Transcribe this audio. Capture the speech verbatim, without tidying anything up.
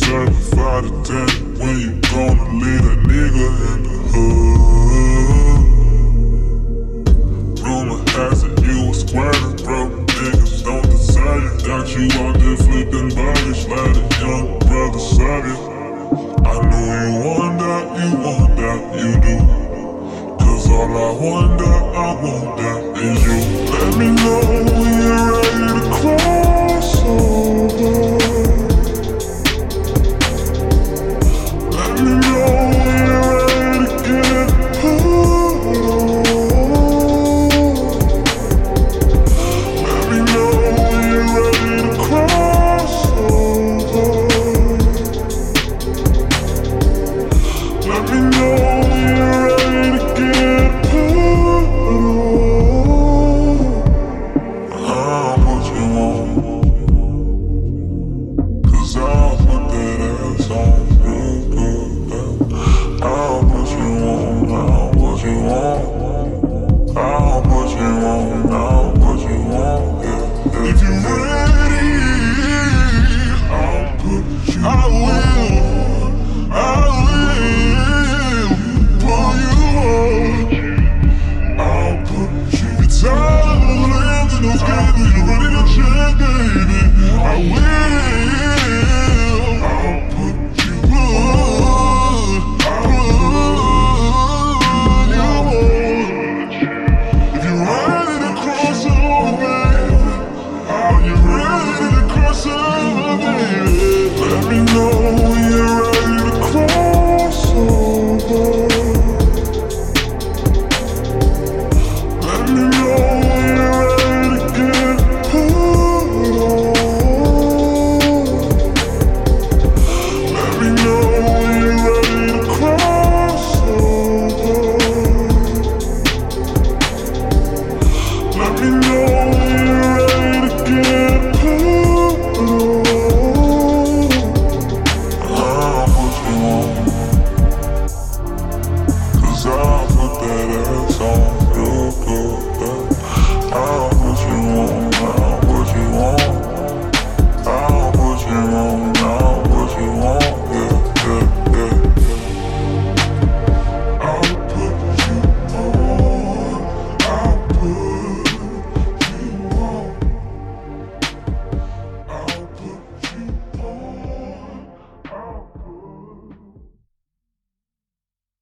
deserve a five to ten. When you gonna leave a nigga in the hood? Rumor has it you a squatter, broke niggas don't deserve you. Got you out there flipping bodies like a young brother Savior. I know you want that, you want that, you do. Cause all I wonder, I want that is you. Let me know when you're ready to cross over. Let me know when you're ready to get put on. Let me know when you're ready to cross over. Let me know when you're ready to get put on. How much you want? Cause I'll put that ass on real good. How much you want? How much you want? How much you want? How much you want? Yeah. If you're ready, I'll put you I will, I will pull you on. I'll put you. It's all those lands and those games that you're ready to check, baby. I will. I'll put you on. I'll put you on. If you're ready to cross over, baby. Are you ready to cross over, baby? Let me know.